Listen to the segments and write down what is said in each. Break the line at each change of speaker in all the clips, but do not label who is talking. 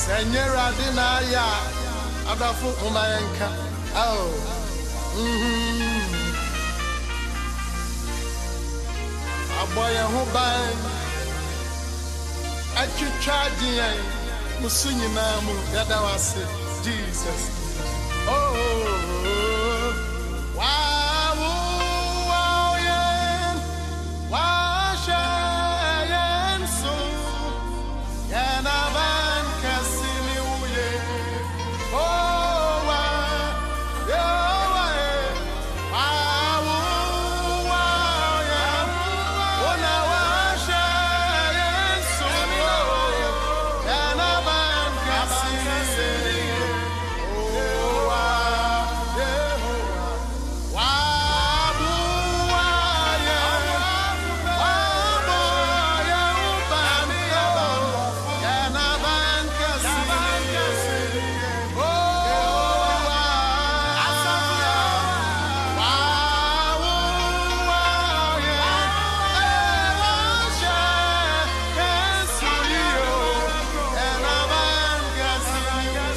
Senyera dinaya adafu umayenka. Oh. Aboya huban achitwadiye musunyinamu yadawase Jesus. Oh. Wow, wow, yeah. Wow, shayen so. Yanavan kasini uye. Oh, wow, yeah, wow, wow, yeah. Ona washa yensu. Yanavan kasini. Oh, wow, yeah. Wow, wow, yeah. Wow, yeah, ubani, oh. Yanavan kasini. Oh, wow. Wow, wow, yeah. Washa yensu yo. Yanavan kasini.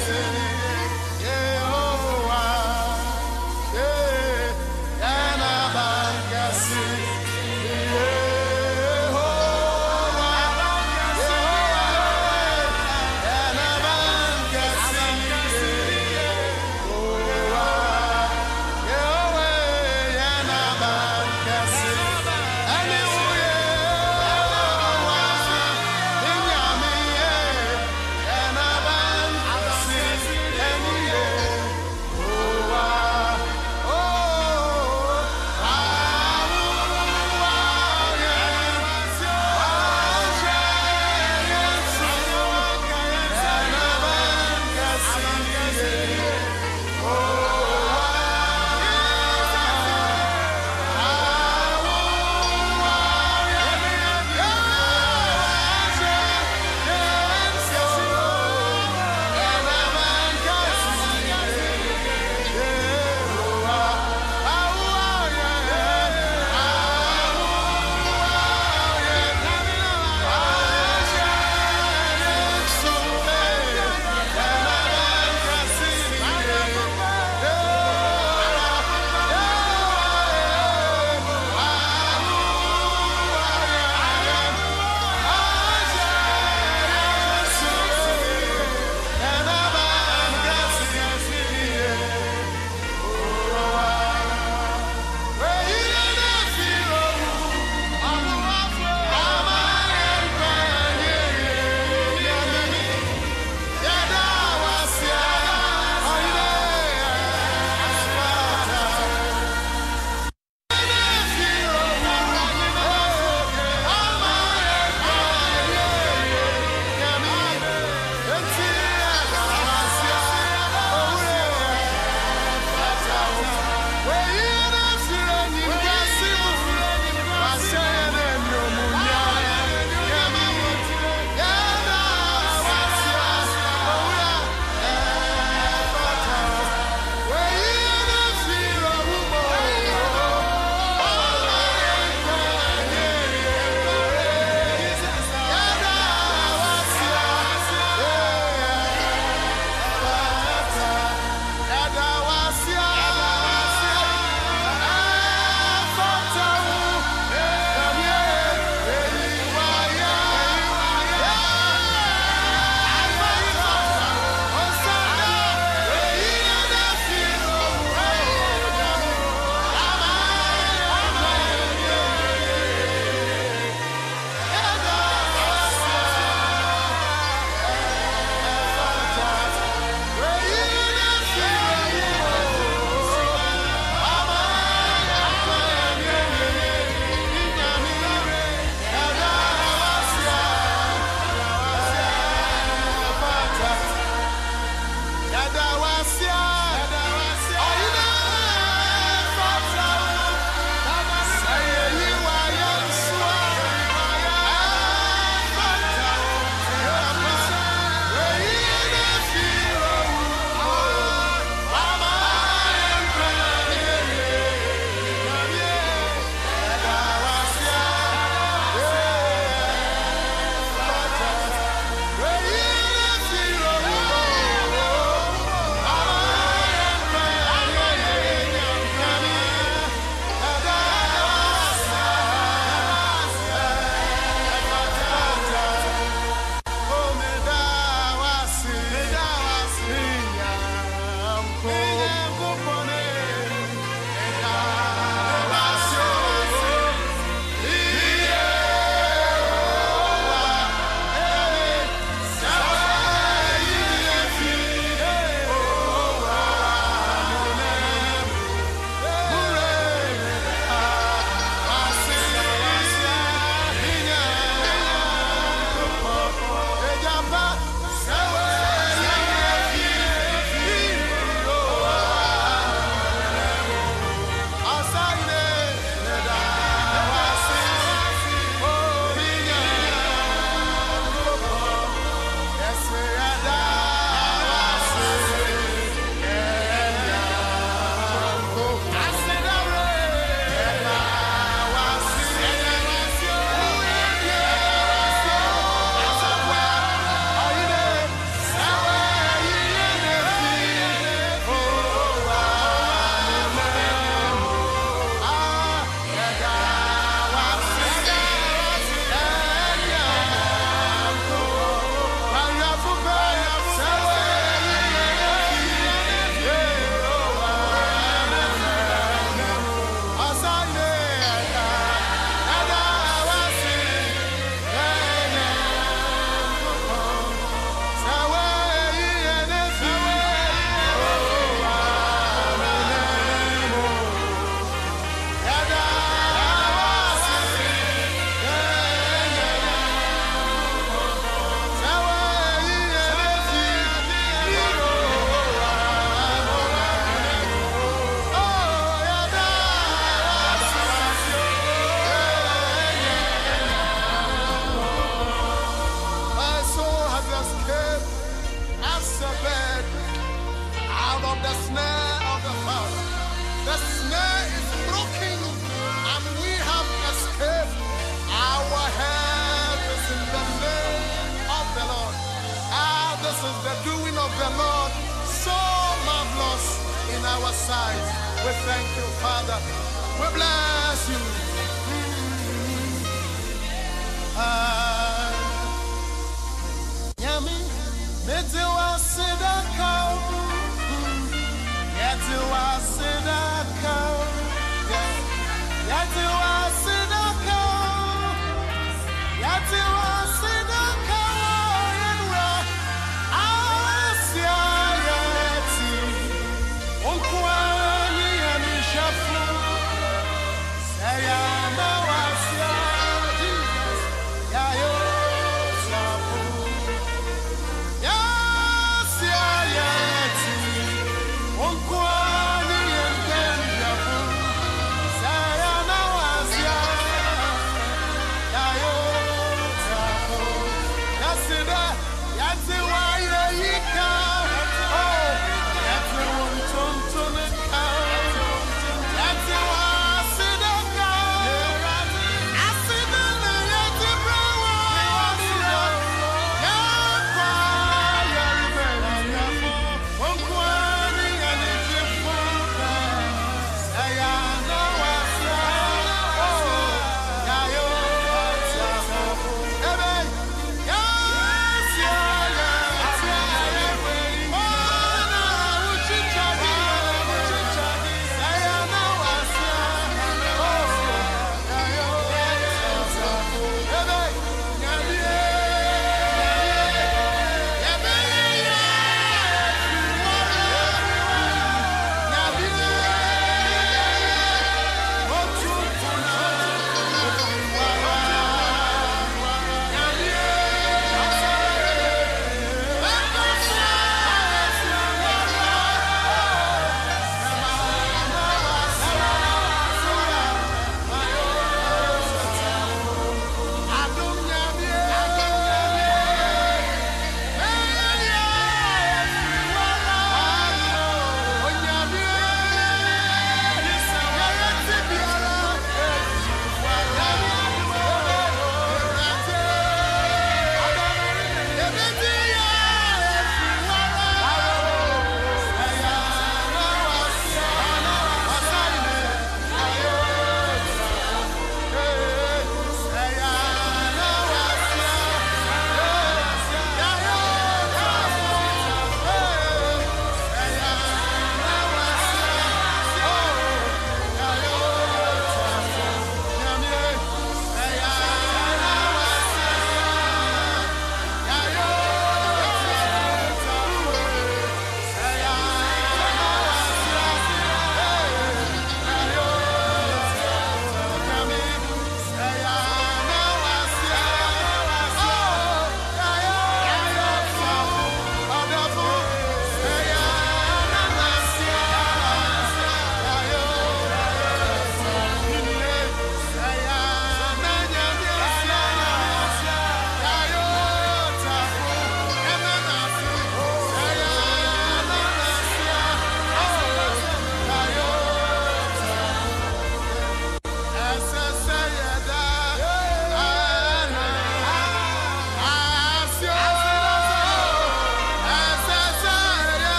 a bird out of the snare of the fowler. The snare is broken and we have escaped. Our help is in the name of the Lord. This is the doing of the Lord, so marvelous in our sight. We thank you, Father. We bless you. Yami, Mediwa Sidakau, Yatiwa Sidakau, Yatiwa Sidakau, Yatiwa Sidakau, Asia Yati, Unkwani Yamishafu, Sayama Wasia, Jesus, Yayo Safu, Yasia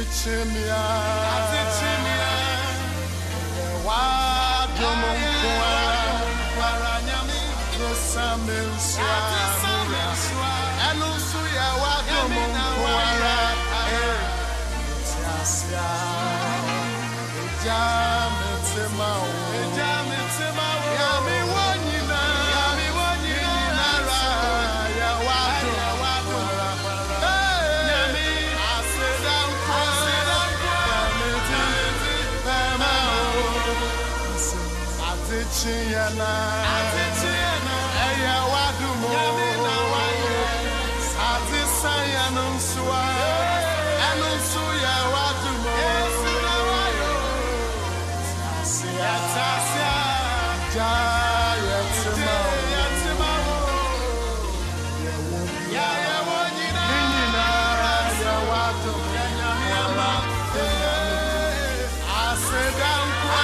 chimia, Wadomukwa, Paranyami, Rosamilswa, Anusuya, Wadomukwa, Tiasia, Jametimao, Yami Wanyina, Raya, Wadomukwa, Chiana, Eya Wadumo, Sati Sayanusua, Anusuya Wadumo, Tasia, Jayatima, Yaya Wanyina, Yaya Wadumo, Asedam.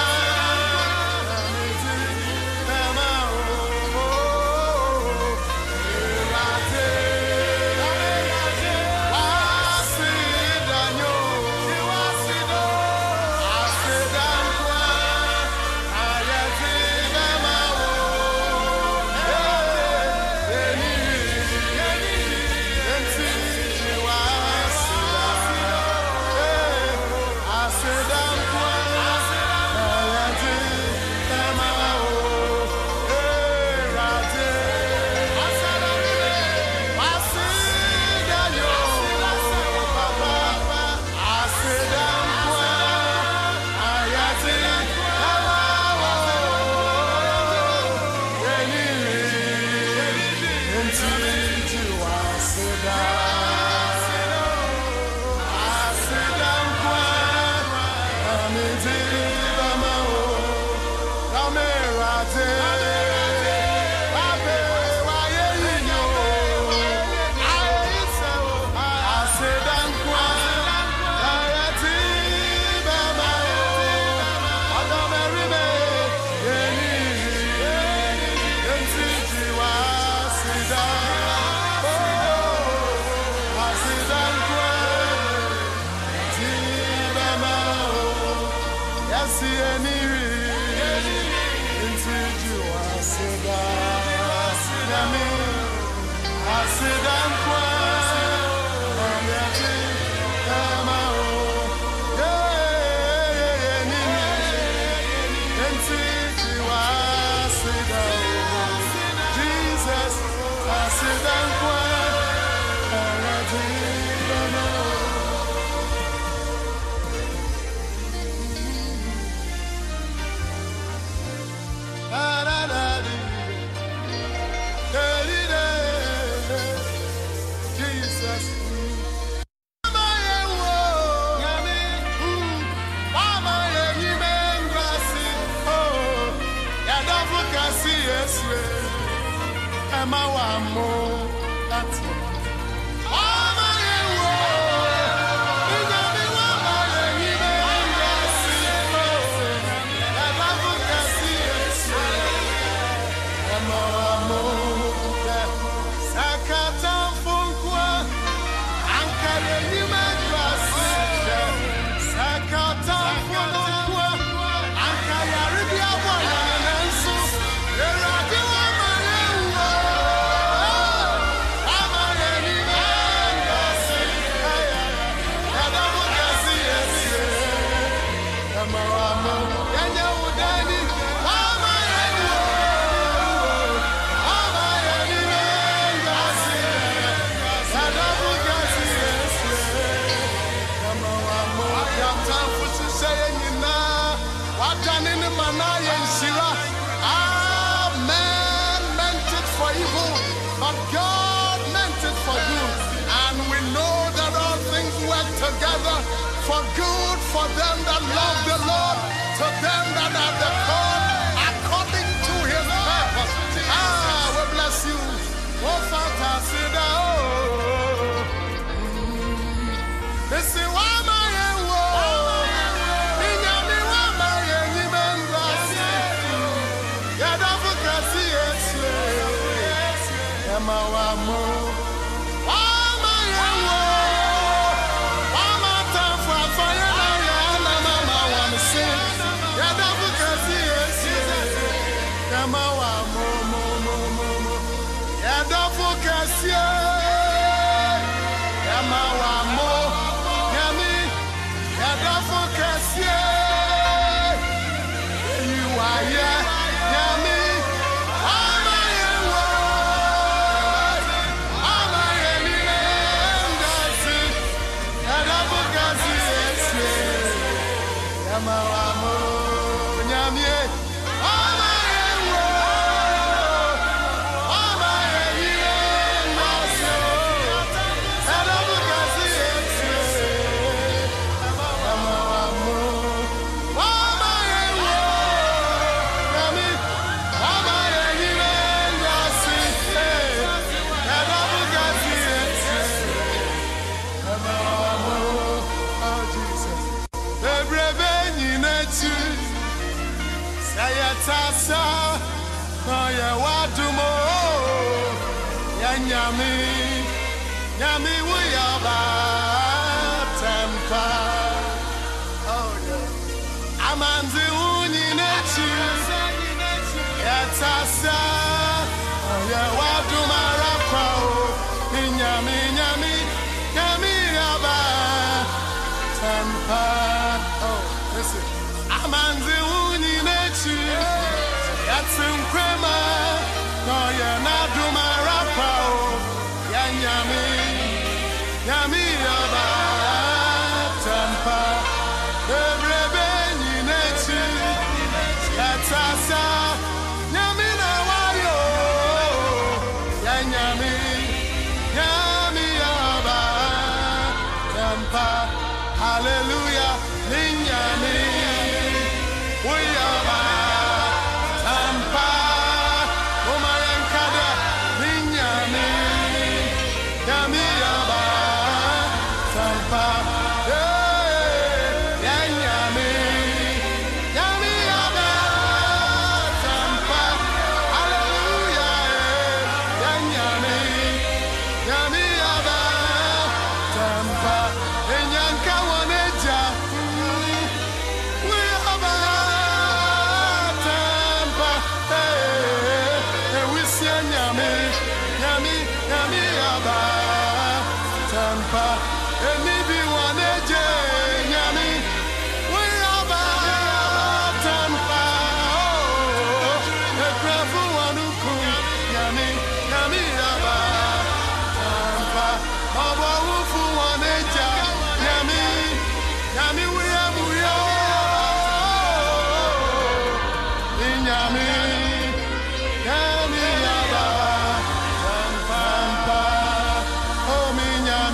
For good for them that love the Lord, to them that are the called according to his purpose. We bless you. Oh, fantastic. This is why my Yami we are bad temper. Oh yeah. Amanzi uni nechi. Yatasa. Oh yeah. Wadu marapa. Yami are bad temper. Oh listen. Amanzi uni nechi. Yatsim krema. Oh yeah. Nadu marapa. Yami aba tempa ebrebe nyineti yatasa Yami na wayo Yami aba tempa hallelujah Yami we aba tempa umayankada Yami Yami aba tempa Yami aba tempa hallelujah Yami aba tempa enyanka woneja we aba tempa we see Yami aba tempa enibi waneje Yami we aba tempa ekrafu wanuku Yami aba tempa obo wufu waneja Yami we amuyo Yami aba tempa oh mi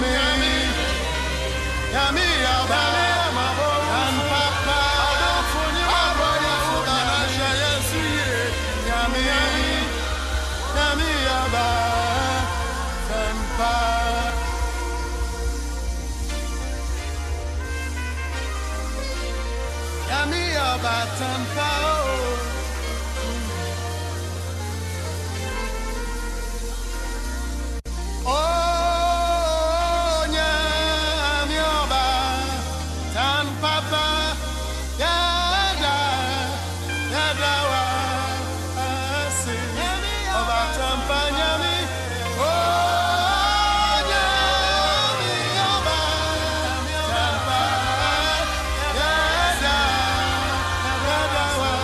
Yami aba and papa aboya ubana yesu Yami aba tempa Yami aba tempa oh Yami aba tempa yada wa asi aba tempa Yami oh Yami aba tempa yada wa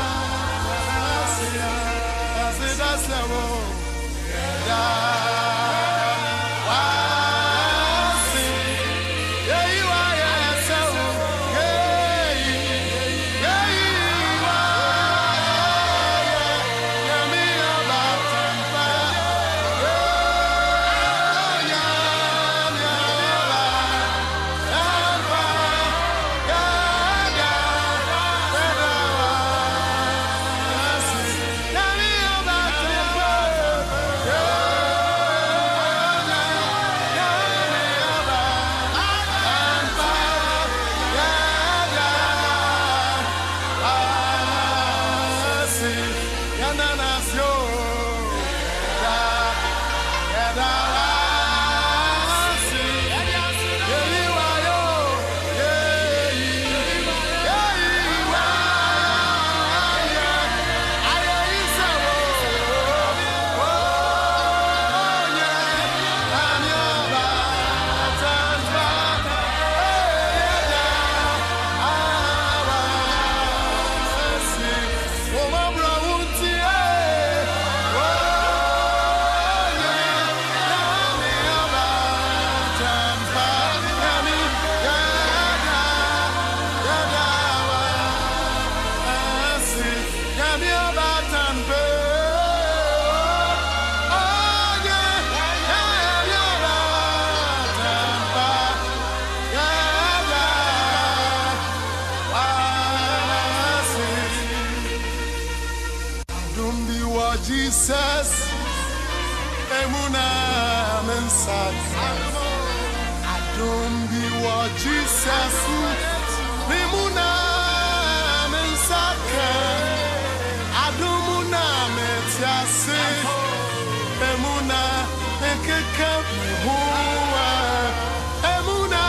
Don't be what Jesus Memuna Mensaka Adumuna Metiase Memuna Ekeka Hua Emuna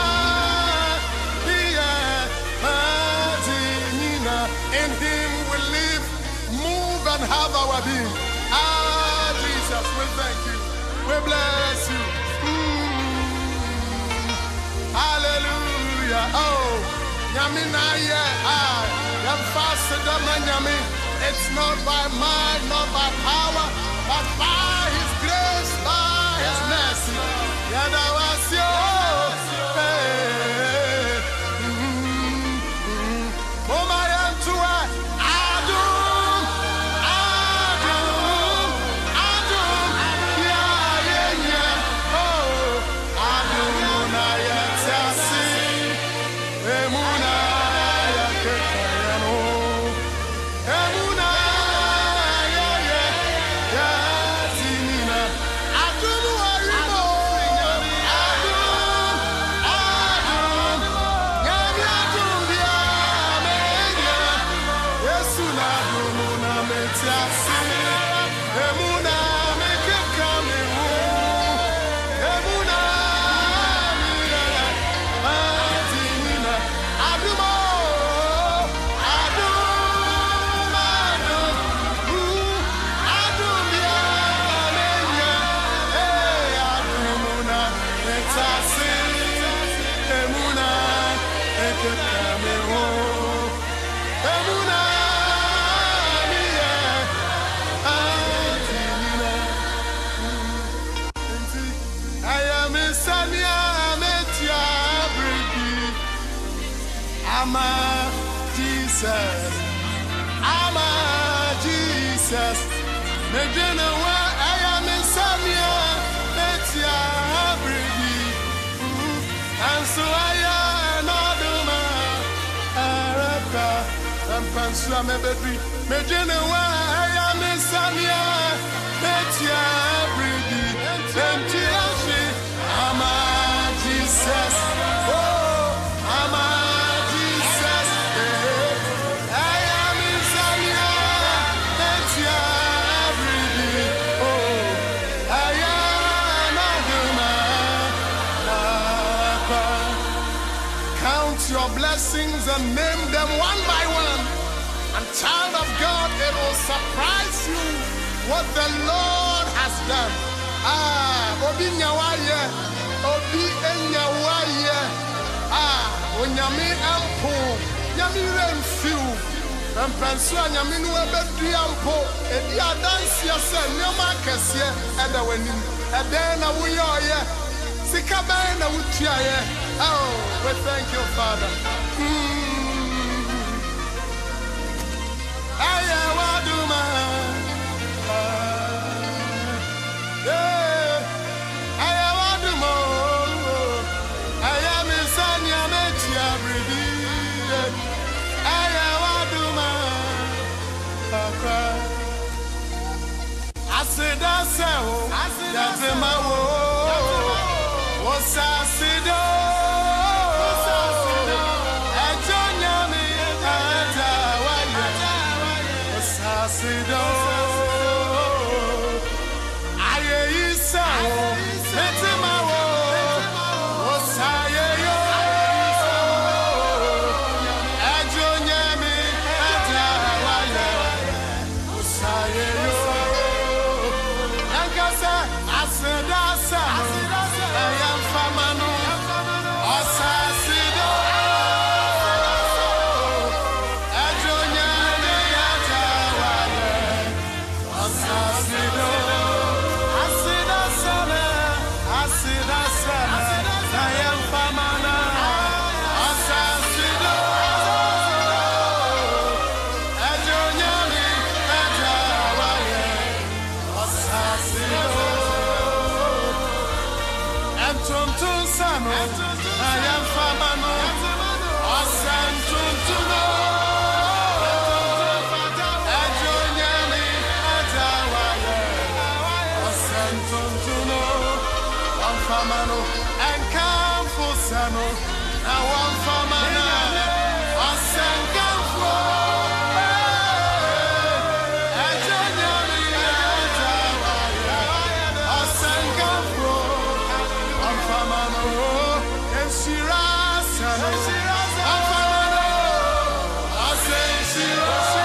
Madinina. In him we live, move and have our being. Ah, Jesus, we thank you. We bless you. Hallelujah. Oh, Yamina, Yam fasted Yami. It's not by might, not by power, but by his grace, by his mercy. Yadawasio. Oh, my Antua. Adum. Yeah. Oh, Adumuna. Jesus, Medina, I am in Samia, Betia, Brigi, and so I am Naduma, Araka, and Pansua Mebedri, Medina, I am in Samia, Betia, Brigi, and Tiashi, Ama Jesus, oh, Ama Jesus, I am in Samia. Count your blessings and name them one by one. And child of God, it will surprise you what the Lord has done. Obi nyawaye, Obi enyawaye. Onyame ampo, nyame remfiu. Mpenso nyame no ebedua ampo, edi adansia se nyoma kese eda wanim. Eden na woyɛ, sika bɛn na wotuaye. Oh, we thank you, Father. Ayawaduma. Ayawaduma. Ayamisanya metia bridi. Ayawaduma. Asida sewo. Yatima wo. Osasido. Sido aye isa metima wo osaye yo ajo nyami atawale osaye yo yankasa asida sa ayam famanu osasido
famano, and campo sano, now one famana, a sengamfo, a sengamfo, one famano, and Shirasano, a famano, a senshiro.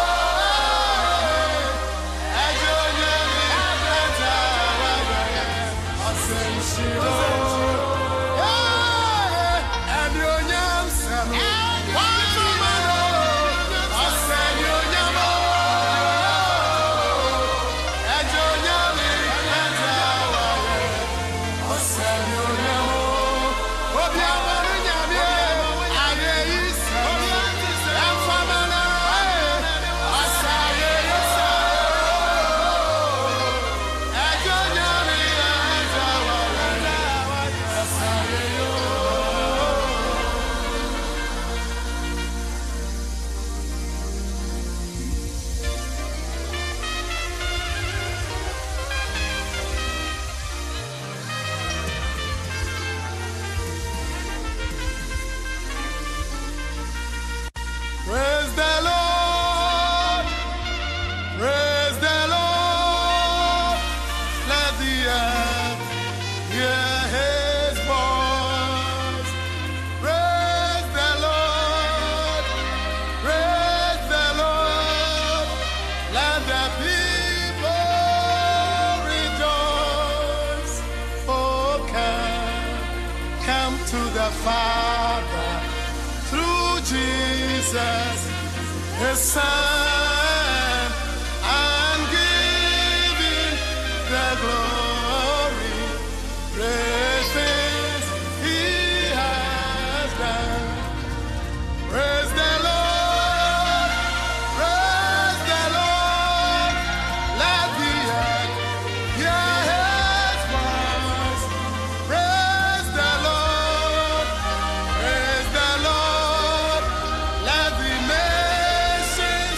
Father, through Jesus, His Son, and giving the glory, great things He has done. Praise the Lord, praise the Lord, let the earth hear His voice. Praise the Lord, praise the Lord, let the nations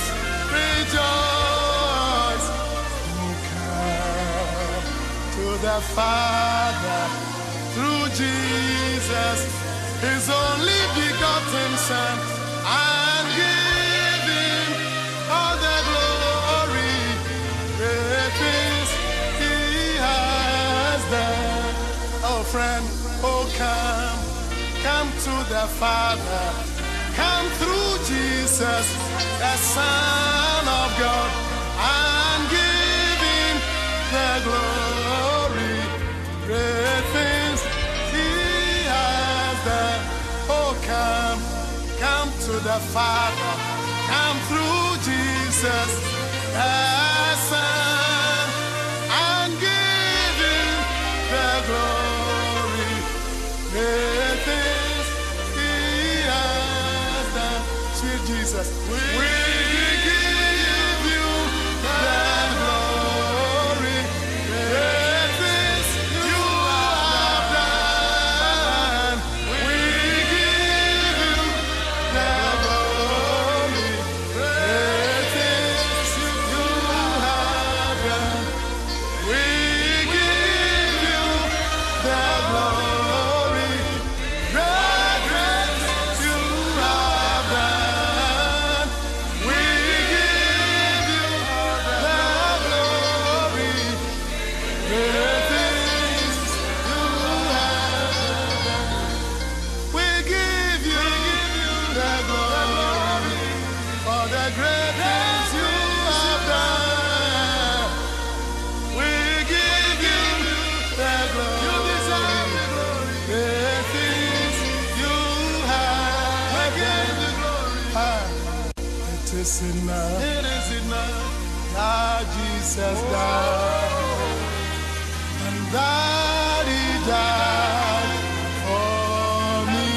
rejoice. Who come to the Father through Jesus, His only begotten Son, and give Him all the glory, great things He has done. Oh friend, oh come to the Father, come through Jesus, the Son of God, and give Him the glory, great things He has done. Oh come to the Father, come through Jesus, the Son, and give Him the glory, great things He has done. Sweet Jesus, we give you the glory, great things you have done. We give you the glory, great things you have done. We give you the glory, great things you have done. We give you the glory, great things you have done. We give you the glory for the great things you have done. We give you the glory. You deserve the glory. Great things you have done. It is enough. It is enough. That Jesus died, and that He died for me.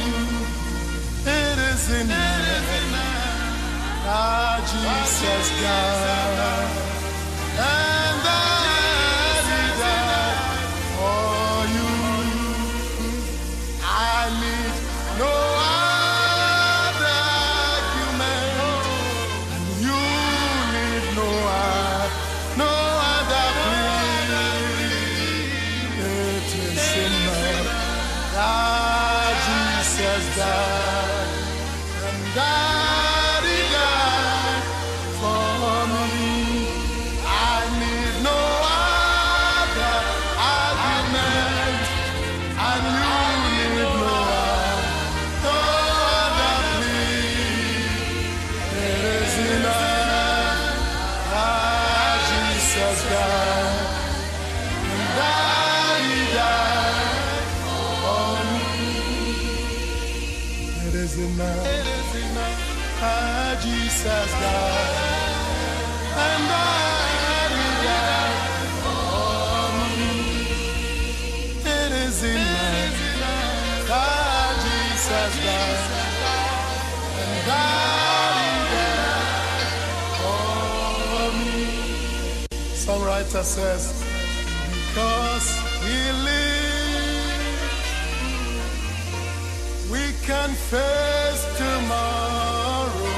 It is enough. That Jesus died, and that He died for you. I need no other argument, and you need no other plea. It is
Jesus died, and that He died for me. I need no other argument, and you need no other plea. It is enough that Jesus died, and that He died for me. It is enough that Jesus died, and that He died for me. It is enough that Jesus died, and that He died for me. Songwriter says, because He lives, we can face tomorrow.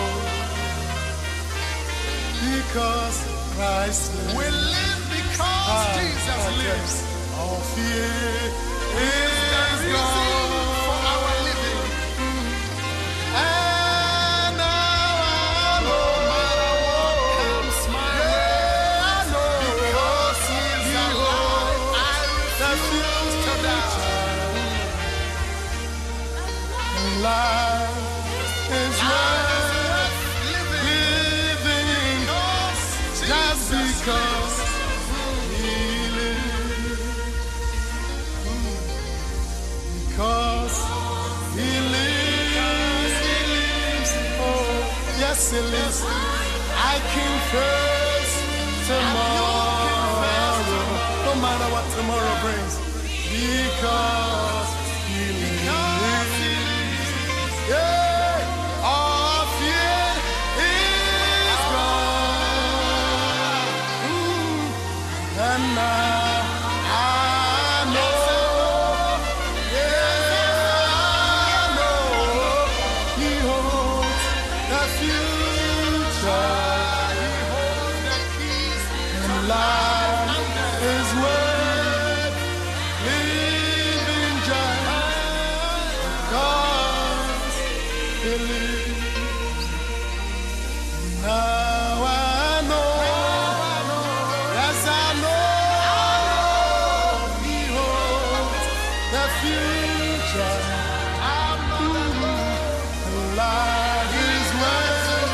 Because Christ lives.
We live because Jesus lives.
All fear is
Reason
gone.
for our living.
And now I know,
No matter what comes my way,
I know,
because He is alive, I refuse to die.
life is worth living just because He lives. Because He lives. Oh, yes, He lives. I can face tomorrow, no matter what tomorrow brings. Because He lives. Yeah, all fear is gone. And now I know, yeah, I know He holds the future. And life is worth living just because He lives. Now I know, yes I know He holds the future. Life is worth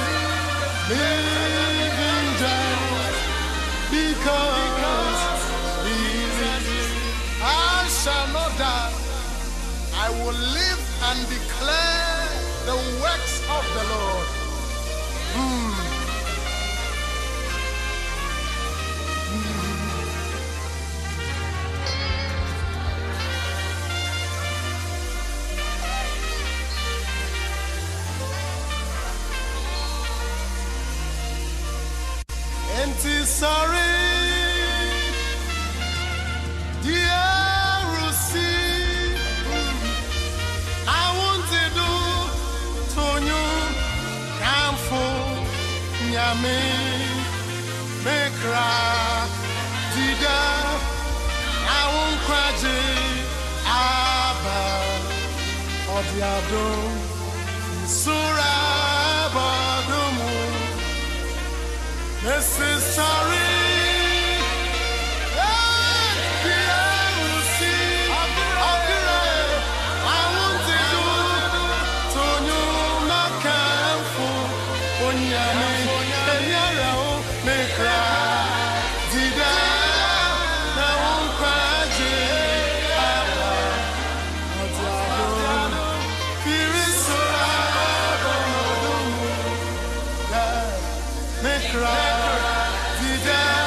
living just because He lives.
I shall not die. I will live and declare the works of the Lord.
Ain't He sorry? Dear Lucy, I want to do Tonyo Camfo Nyame Mekra Dida. I won't cry Abba Odiado Sura Badumu. This is sorry. Cry,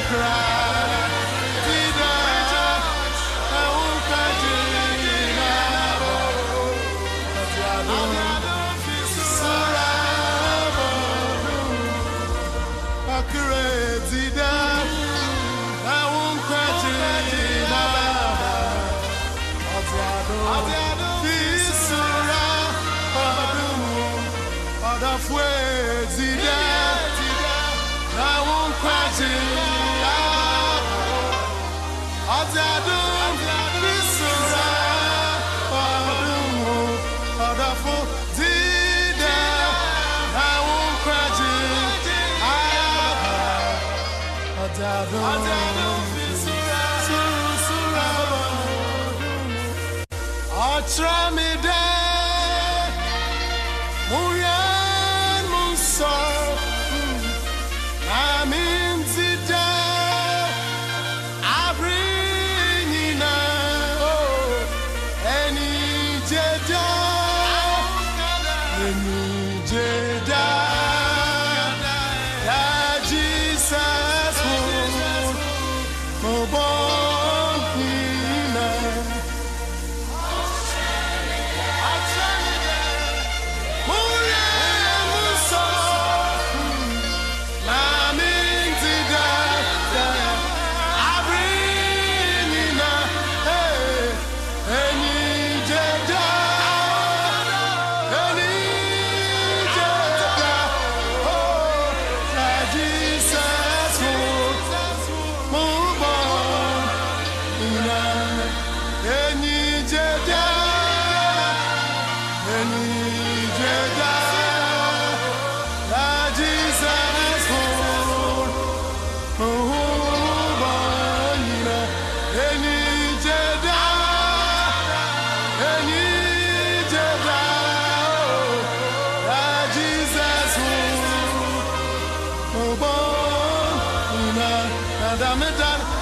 Dame